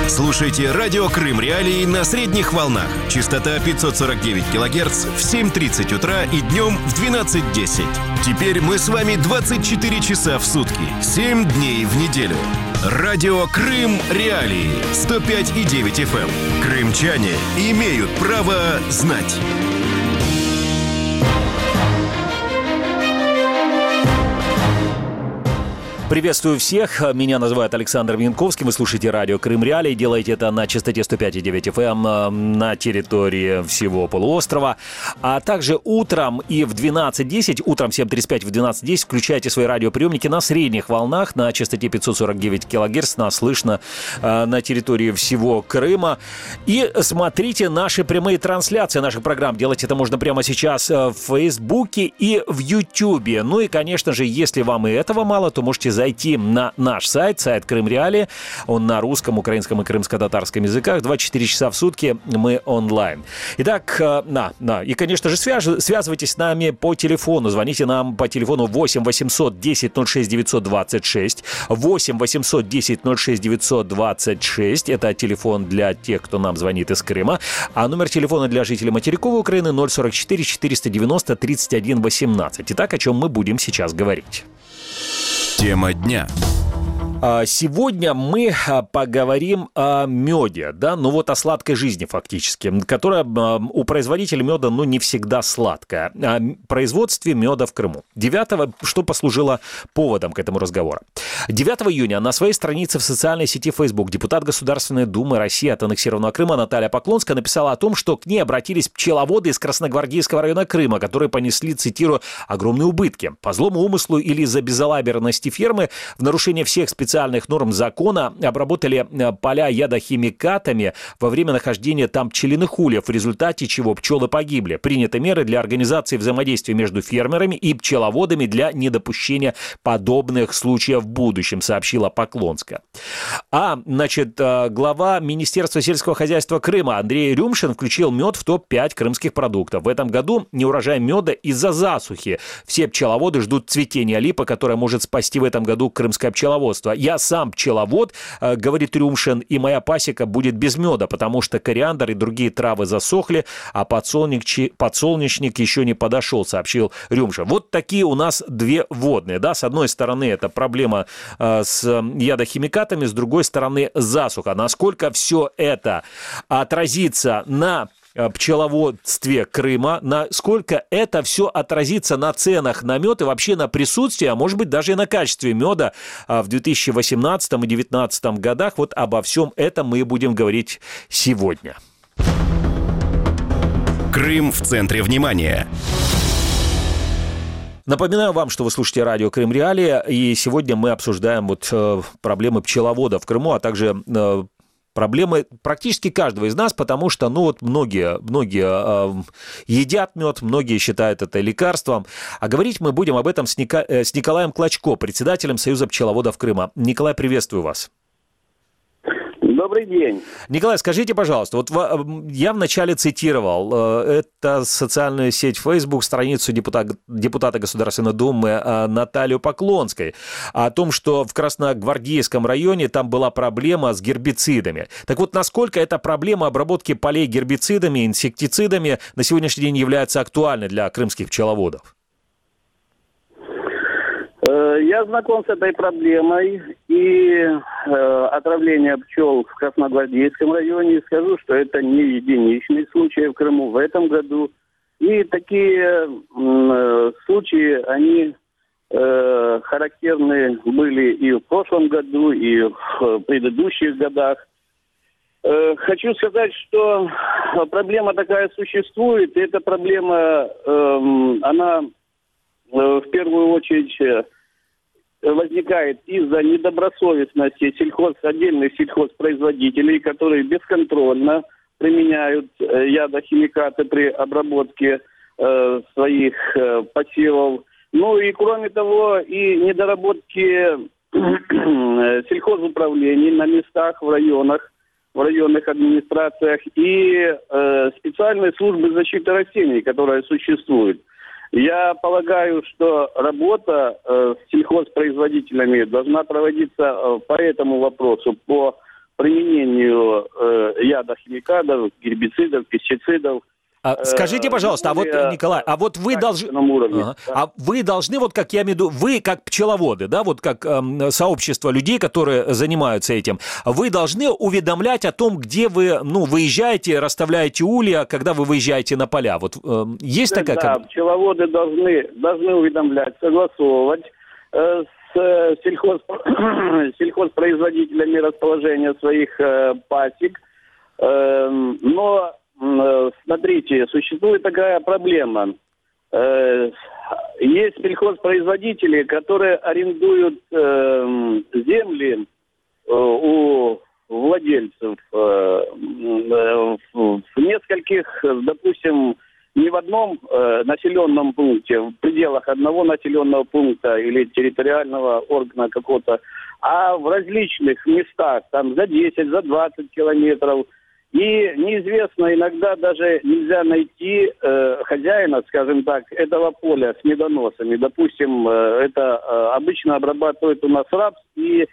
Слушайте радио Крым Реалии на средних волнах. Частота 549 килогерц в 7:30 утра и днем в 12:10. Теперь мы с вами 24 часа в сутки, 7 дней в неделю. Радио Крым Реалии 105,9 FM. Крымчане имеют право знать. Приветствую всех. Меня называют Александр Винковский. Вы слушаете радио Крым Реалии. Делаете это на частоте 105,9 FM на территории всего полуострова. А также утром и в 12:10, утром 7:35, в 12:10 включайте свои радиоприемники на средних волнах на частоте 549 килогерц. Нас слышно на территории всего Крыма. И смотрите наши прямые трансляции наших программ. Делать это можно прямо сейчас в Фейсбуке и в Ютьюбе. Ну и, конечно же, если вам и этого мало, то можете зайти на наш сайт Крым Реалии. Он на русском, украинском и крымско-татарском языках. 24 часа в сутки мы онлайн. Итак, и, конечно же, связывайтесь с нами по телефону. Звоните нам по телефону 8 800 10 06 926. 8 800 10 06 926. Это телефон для тех, кто нам звонит из Крыма. А номер телефона для жителей материковой Украины 044 490 31 18. Итак, о чем мы будем сейчас говорить. Тема дня. Сегодня мы поговорим о меде, да, ну вот о сладкой жизни фактически, которая у производителей меда, ну, не всегда сладкая. О производстве меда в Крыму. 9-го, что послужило поводом к этому разговору. 9 июня на своей странице в социальной сети Facebook депутат Государственной Думы России от аннексированного Крыма Наталья Поклонская написала о том, что к ней обратились пчеловоды из Красногвардейского района Крыма, которые понесли, цитирую, огромные убытки. По злому умыслу или из-за безалаберности фермы в нарушение всех специальных норм закона обработали поля ядохимикатами во время нахождения там пчелиных ульев, в результате чего пчелы погибли. Приняты меры для организации взаимодействия между фермерами и пчеловодами для недопущения подобных случаев в будущем, сообщила Поклонская. Глава Министерства сельского хозяйства Крыма Андрей Рюмшин включил мед в топ-5 крымских продуктов. В этом году неурожай меда из-за засухи. Все пчеловоды ждут цветения липы, которое может спасти в этом году крымское пчеловодство. Я сам пчеловод, говорит Рюмшин, и моя пасека будет без меда, потому что кориандр и другие травы засохли, а подсолнечник еще не подошел, сообщил Рюмшин. Вот такие у нас две водные. Да? С одной стороны, это проблема с ядохимикатами, с другой стороны, засуха. Насколько все это отразится на пчеловодстве Крыма, насколько это все отразится на ценах на мед и вообще на присутствии, а может быть даже и на качестве меда в 2018 и 2019 годах. Вот обо всем этом мы и будем говорить сегодня. Крым в центре внимания. Напоминаю вам, что вы слушаете радио Крым Реалии, и сегодня мы обсуждаем проблемы пчеловода в Крыму, а также проблемы практически каждого из нас, потому что, многие едят мед, многие считают это лекарством. А говорить мы будем об этом с Николаем Клочко, председателем Союза пчеловодов Крыма. Николай, приветствую вас. Добрый день. Николай, скажите, пожалуйста, вот я вначале цитировал это социальную сеть Facebook, страницу депутата Государственной Думы Наталью Поклонской о том, что в Красногвардейском районе там была проблема с гербицидами. Так вот, насколько эта проблема обработки полей гербицидами, инсектицидами на сегодняшний день является актуальной для крымских пчеловодов? Я знаком с этой проблемой и отравление пчел в Красногвардейском районе. Скажу, что это не единичный случай в Крыму в этом году. И такие случаи, они характерны были и в прошлом году, и в предыдущих годах. Хочу сказать, что проблема такая существует. И эта проблема, она в первую очередь возникает из-за недобросовестности отдельных сельхозпроизводителей, которые бесконтрольно применяют ядохимикаты при обработке своих посевов. Ну и кроме того, и недоработки сельхозуправлений на местах, в районных администрациях и специальной службы защиты растений, которая существует. Я полагаю, что работа с сельхозпроизводителями должна проводиться по этому вопросу, по применению ядохимикатов, гербицидов, пестицидов. Скажите, пожалуйста, а вот, Николай, а вот вы должны... Да. А вы должны, вот как я имею в виду, вы как пчеловоды, да, вот как сообщество людей, которые занимаются этим, вы должны уведомлять о том, где вы, выезжаете, расставляете улья, когда вы выезжаете на поля. Вот есть такая... Да, пчеловоды должны уведомлять, согласовывать с сельхозпроизводителями расположения своих пасек, но... Смотрите, существует такая проблема. Есть сельхозпроизводители, которые арендуют земли у владельцев в нескольких, допустим, не в одном населенном пункте, в пределах одного населенного пункта или территориального органа какого-то, а в различных местах, там за 10, за 20 километров. И неизвестно, иногда даже нельзя найти хозяина, скажем так, этого поля с медоносами. Допустим, это обычно обрабатывают у нас рапс и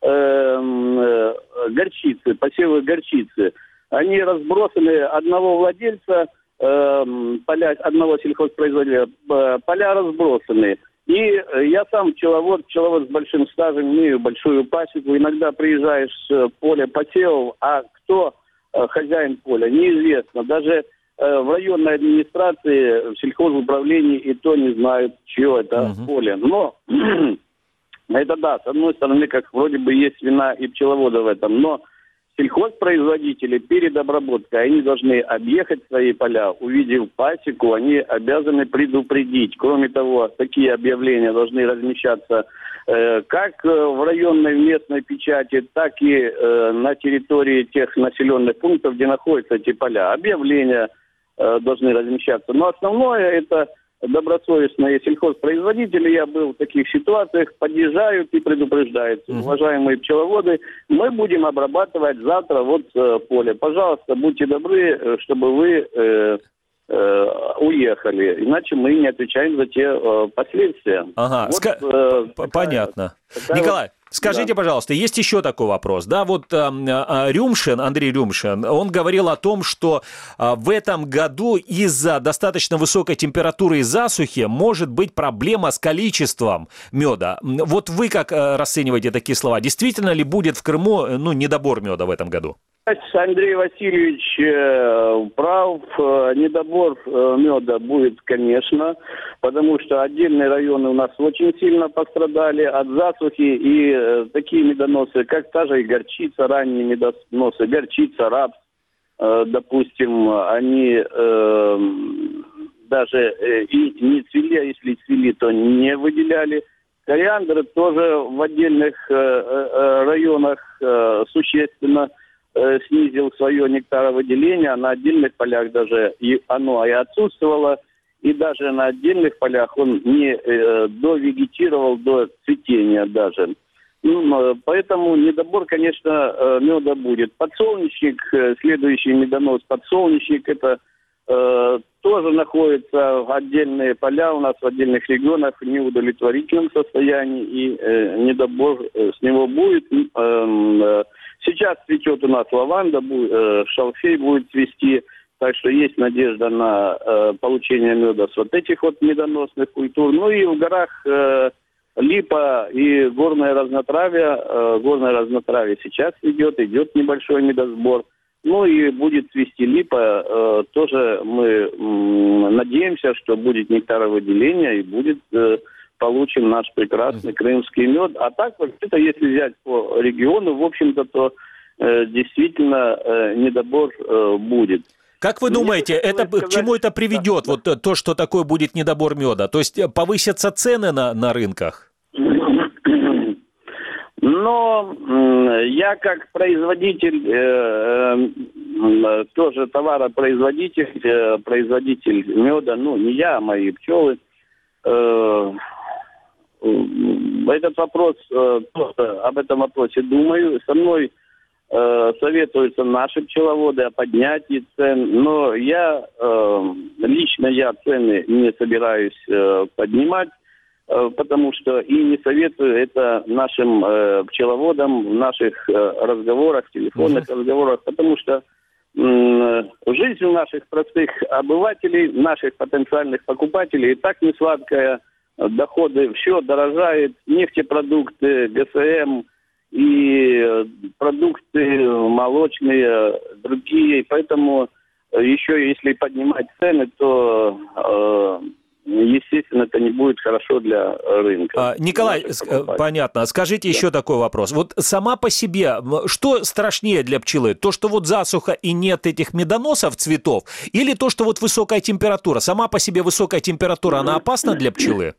горчицы, посевы горчицы. Они разбросаны одного владельца, поля одного сельхозпроизводителя, поля разбросаны. И я сам пчеловод с большим стажем, имею большую пасеку. Иногда приезжаешь с поля посевов, а кто... хозяин поля, неизвестно. Даже в районной администрации, в сельхозуправлении и то не знают, чье это поле. Но это да, с одной стороны, как вроде бы есть вина и пчеловода в этом, но сельхозпроизводители перед обработкой, они должны объехать свои поля, увидев пасеку, они обязаны предупредить. Кроме того, такие объявления должны размещаться как в районной местной печати, так и на территории тех населенных пунктов, где находятся эти поля. Объявления должны размещаться. Но основное это добросовестные сельхозпроизводители. Я был в таких ситуациях, подъезжают и предупреждают. Уважаемые пчеловоды, мы будем обрабатывать завтра поле. Пожалуйста, будьте добры, чтобы вы уехали, иначе мы не отвечаем за те последствия. Ага, понятно. Николай, скажите, пожалуйста, есть еще такой вопрос. Да, вот Рюмшин, Андрей Рюмшин, он говорил о том, что в этом году из-за достаточно высокой температуры и засухи может быть проблема с количеством меда. Вот вы как расцениваете такие слова? Действительно ли будет в Крыму недобор меда в этом году? Андрей Васильевич прав, недобор меда будет, конечно, потому что отдельные районы у нас очень сильно пострадали от засухи, и такие медоносы, как та же и горчица, ранние медоносы, горчица, рапс, допустим, они даже и не цвели, а если цвели, то не выделяли. Кориандр тоже в отдельных районах существенно снизил свое нектаровыделение, а на отдельных полях даже оно и отсутствовало, и даже на отдельных полях он не довегетировал до цветения даже. Поэтому недобор, конечно, меда будет. Подсолнечник, следующий медонос, подсолнечник, это тоже находится в отдельные поля у нас в отдельных регионах в неудовлетворительном состоянии, и недобор с него будет. Сейчас цветет у нас лаванда, шалфей будет цвести, так что есть надежда на получение меда с вот этих вот медоносных культур. Ну и в горах липа и горное разнотравие сейчас идет небольшой медосбор. Ну и будет цвести липа, тоже мы надеемся, что будет нектаровыделение и будет получен наш прекрасный крымский мед. А так, вообще-то, если взять по региону, в общем-то, то действительно недобор будет. Как вы думаете, к чему это приведет, вот то, что такое будет недобор меда? То есть повысятся цены на рынках? Но я как производитель, тоже производитель меда, не я, а мои пчелы, этот вопрос, об этом вопросе думаю. Со мной советуются наши пчеловоды о поднятии цен, но лично я цены не собираюсь поднимать. потому что и не советую это нашим пчеловодам в наших разговорах, телефонных разговорах, потому что жизнь у наших простых обывателей, наших потенциальных покупателей и так не сладкая, доходы, все дорожает, нефтепродукты, ГСМ и продукты молочные, другие, поэтому еще если поднимать цены, то естественно, это не будет хорошо для рынка. Николай, понятно. Скажите еще такой вопрос. Вот сама по себе, что страшнее для пчелы? То, что вот засуха и нет этих медоносов, цветов, или то, что вот высокая температура? Сама по себе высокая температура, она опасна для пчелы?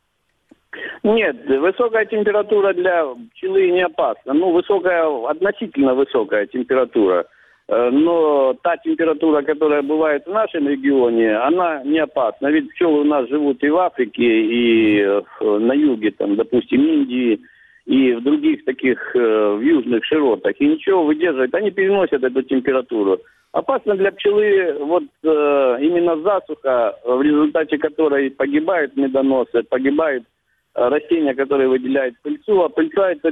Нет, высокая температура для пчелы не опасна. Относительно высокая температура. Но та температура, которая бывает в нашем регионе, она не опасна. Ведь пчелы у нас живут и в Африке, и на юге, там, допустим, Индии, и в других таких в южных широтах. И ничего выдерживают. Они переносят эту температуру. Опасно для пчелы именно засуха, в результате которой погибают медоносы, погибают растения, которые выделяют пыльцу, а пыльца – это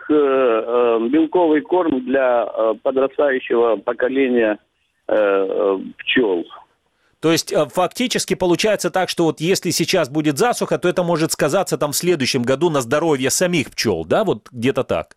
белковый корм для подрастающего поколения пчел. То есть фактически получается так, что вот если сейчас будет засуха, то это может сказаться там в следующем году на здоровье самих пчел, да? Вот где-то так?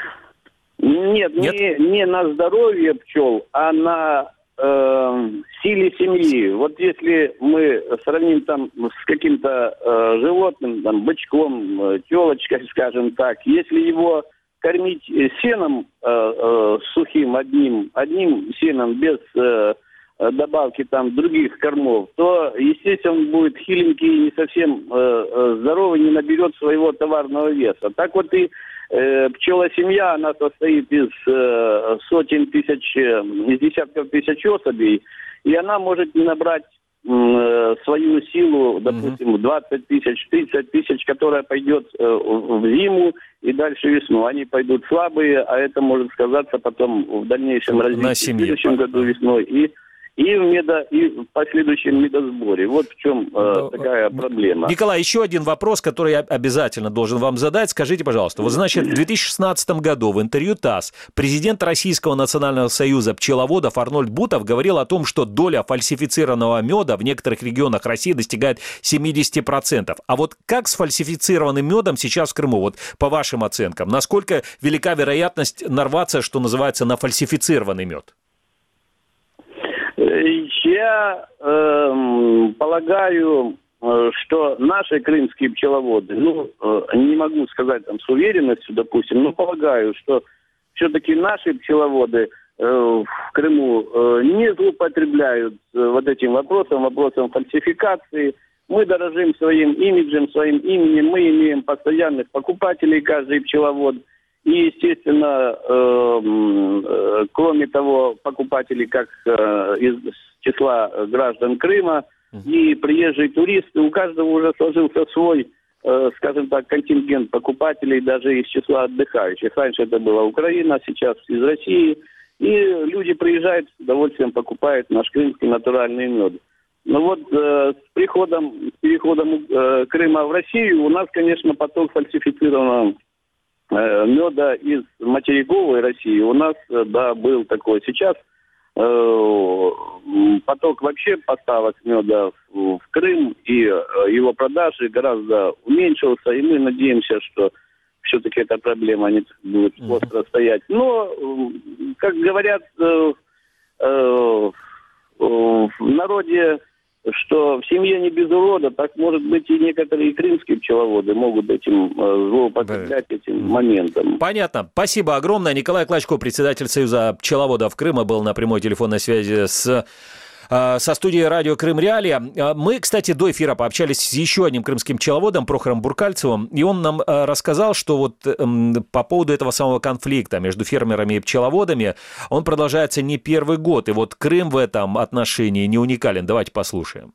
Нет? Не на здоровье пчел, а на силе семьи. Вот если мы сравним там с каким-то животным, там, бычком, телочкой, скажем так, если его кормить сеном сухим одним сеном, без добавки там других кормов, то, естественно, он будет хиленький, не совсем здоровый, не наберет своего товарного веса. Так вот и пчела-семья, она состоит из сотен тысяч, из десятков тысяч особей, и она может не набрать свою силу, допустим, 20 тысяч, 30 тысяч, которая пойдет в зиму и дальше весну. Они пойдут слабые, а это может сказаться потом в дальнейшем развитии, в следующем году весной и в последующем медосборе. Вот в чем такая проблема. Николай, еще один вопрос, который я обязательно должен вам задать. Скажите, пожалуйста, вот значит, в 2016 году в интервью ТАСС президент Российского национального союза пчеловодов Арнольд Бутов говорил о том, что доля фальсифицированного меда в некоторых регионах России достигает 70%. А вот как с фальсифицированным медом сейчас в Крыму? Вот по вашим оценкам, насколько велика вероятность нарваться, что называется, на фальсифицированный мед? Я полагаю, что наши крымские пчеловоды, не могу сказать там с уверенностью, допустим, но полагаю, что все-таки наши пчеловоды в Крыму не злоупотребляют вот этим вопросом фальсификации. Мы дорожим своим имиджем, своим именем, мы имеем постоянных покупателей, каждый пчеловод. И, естественно, кроме того, покупатели как из числа граждан Крыма и приезжие туристы, у каждого уже сложился свой, скажем так, контингент покупателей даже из числа отдыхающих. Раньше это была Украина, сейчас из России. И люди приезжают, с удовольствием покупают наш крымский натуральный мед. Но вот с переходом Крыма в Россию у нас, конечно, поток фальсифицированного меда из материковой России у нас, да, был такой. Сейчас поток вообще поставок меда в Крым и его продажи гораздо уменьшился, и мы надеемся, что все-таки эта проблема не будет остро стоять. Но, как говорят в народе, что в семье не без урода, так, может быть, и некоторые крымские пчеловоды могут этим злоупотреблять, этим моментом. Понятно. Спасибо огромное. Николай Клочко, председатель Союза пчеловодов Крыма, был на прямой телефонной связи со студией радио Крым Реалия. Мы, кстати, до эфира пообщались с еще одним крымским пчеловодом, Прохором Буркальцевым, и он нам рассказал, что вот по поводу этого самого конфликта между фермерами и пчеловодами, он продолжается не первый год, и вот Крым в этом отношении не уникален. Давайте послушаем.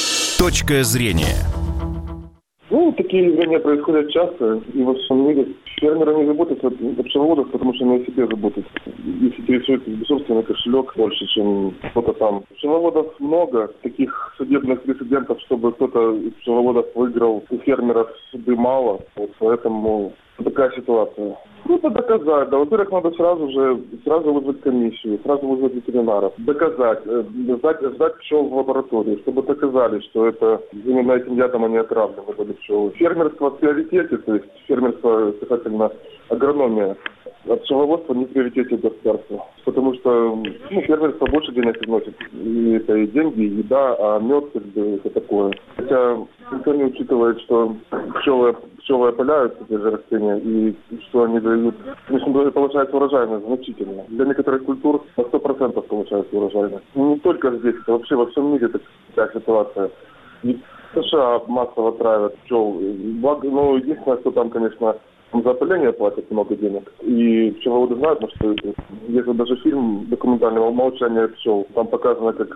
Точка зрения. Такие явления происходят часто, и во всем мире. Фермеры не заботятся о пчеловодах, потому что они о себе заботятся. Их интересует собственный кошелек больше, чем кто-то там. Пчеловодов много, таких судебных прецедентов, чтобы кто-то из пчеловодов выиграл, у фермеров суды мало. Вот поэтому такая ситуация. Это доказать. Да, во-первых, надо сразу вызвать комиссию, сразу вызвать ветеринаров. Доказать, сдать пчел в лабораторию, чтобы доказали, что это именно этим ядом они отравлены были пчелы. Фермерство в приоритете, то есть фермерство, касательно агрономия, а пчеловодство не в приоритете государства. Потому что фермерство больше денег приносит. И это и деньги, и еда, а мед это такое. Хотя никто не учитывает, что пчелы опыляют эти же растения, и что они дают. В общем, получается урожайность значительно. Для некоторых культур на 100% получается урожайность. Не только здесь, это вообще во всем мире такая ситуация. И в США массово травят пчел. Единственное, что там, конечно, за опыление платят много денег. И пчеловоды знают, что это. Есть даже фильм документального «Молчание пчел». Там показано, как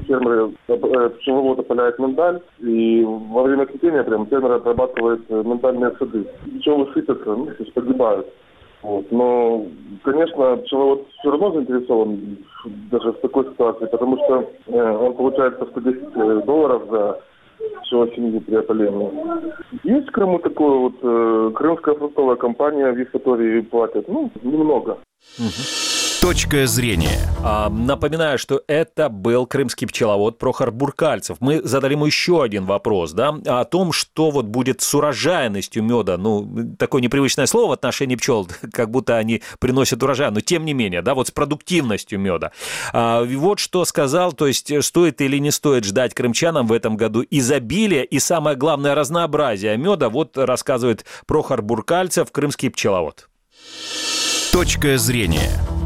пчеловод опыляет миндаль, и во время цветения прям фермер обрабатывает миндальные сады. Пчелы сыпятся, то есть погибают. Вот. Но, конечно, пчеловод все равно заинтересован даже в такой ситуации, потому что он получает по $110 за пчелосемью при опылении. Есть в Крыму такое крымская фруктовая компания, в Евпатории платят, немного. Точка зрения. Напоминаю, что это был крымский пчеловод Прохор Буркальцев. Мы задали ему еще один вопрос, о том, что будет с урожайностью меда. Такое непривычное слово в отношении пчел, как будто они приносят урожай, но тем не менее, с продуктивностью меда. Вот что сказал, то есть стоит или не стоит ждать крымчанам в этом году изобилия и, самое главное, разнообразия меда. Вот рассказывает Прохор Буркальцев, крымский пчеловод. Точка зрения.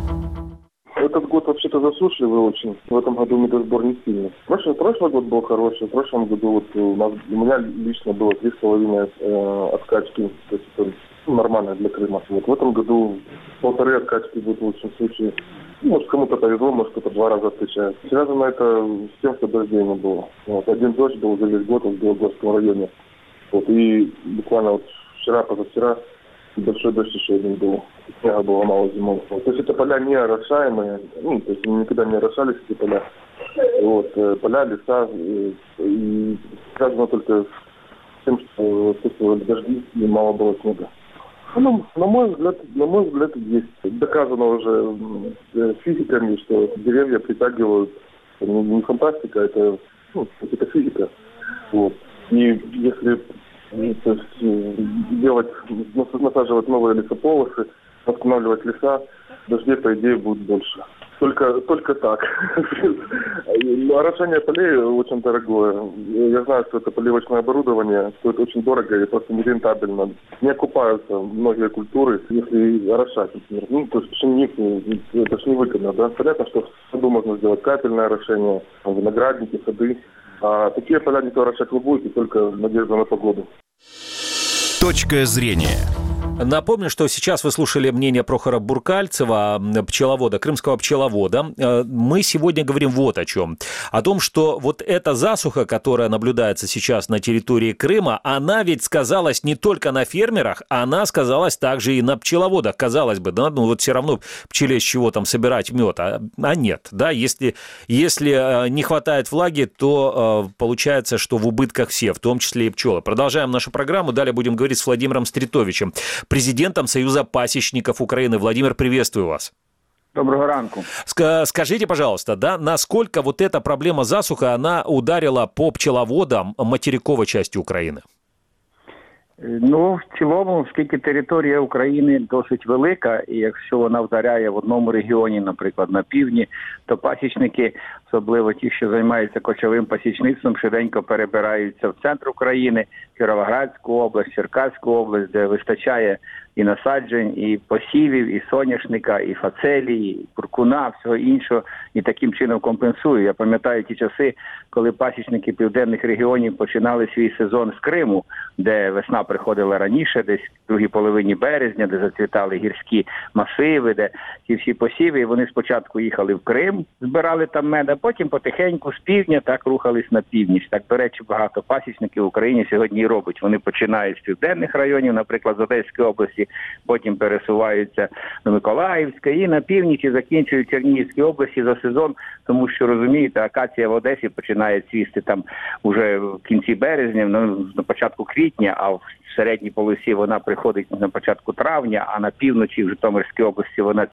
Этот год вообще-то засушливый очень. В этом году медосбор не сильный. Прошлый год был хороший. В прошлом году у меня лично было 3,5 откачки. То есть это нормально для Крыма. В этом году 1,5 откачки будет в лучшем случае. Может, кому-то повезло, может, кто-то 2 раза встречает. Связано это с тем, что дождей не было. Один дождь был за весь год в Белогорском районе. И буквально вчера-позавчера большой дождь еще один был. Снега было мало зимой. То есть это поля не орошаемые, то есть никогда не орошались эти поля. Поля, леса, и связано только с тем, что отсутствовали дожди и мало было снега. На мой взгляд, есть. Доказано уже физиками, что деревья притягивают, не фантастика, это физика. И если насаживать новые лесополосы, восстанавливать леса, дождей, по идее, будет больше. Только так. Орошение полей очень дорогое. Я знаю, что это поливочное оборудование стоит очень дорого и просто нерентабельно. Не окупаются многие культуры, если орошать, например. То есть пшеницу, это же невыгодно, да? Понятно, что в саду можно сделать капельное орошение, виноградники, сады. А такие поля никто орошать не будет, и только надежда на погоду. Точка зрения. Напомню, что сейчас вы слушали мнение Прохора Буркальцева, пчеловода, крымского пчеловода. Мы сегодня говорим вот о чем. О том, что эта засуха, которая наблюдается сейчас на территории Крыма, она ведь сказалась не только на фермерах, она сказалась также и на пчеловодах. Казалось бы, все равно пчеле с чего там собирать мед, а нет. Да? Если не хватает влаги, то получается, что в убытках все, в том числе и пчелы. Продолжаем нашу программу. Далее будем говорить с Владимиром Стритовичем, президентом Союза пасечников Украины. Владимир, приветствую вас. Доброго ранку. Скажите, пожалуйста, насколько эта проблема засуха, она ударила по пчеловодам материковой части України? В цілому, оскільки територія України досить велика, і якщо вона вдаряє в одному регіоні, наприклад, на півдні, то пасічники, особливо ті, що займаються кочовим пасічництвом, швиденько перебираються в центр України, Кіровоградську область, Черкаську область, де вистачає і насаджень, і посівів, і соняшника, і фацелії, і куркуна, всього іншого, і таким чином компенсує. Я пам'ятаю ті часи, коли пасічники південних регіонів починали свій сезон з Криму, де весна приходила раніше, десь в другій половині березня, де зацвітали гірські масиви, де ці всі посіви, і вони спочатку їхали в Крим, збирали там мед, а потім потихеньку з півдня так рухались на північ. Так, до речі, багато пасічників в Україні сьогодні і робить. Вони починають з південних районів, наприклад, з Одеської області, потім пересуваються до Миколаївська і на північ закінчують Чернігівській області за сезон, тому що, розумієте, акація в Одесі починає цвісти там уже в кінці березня, на початку квітня, а в середній полосі вона приходить на початку травня, а на півночі в Житомирській області вона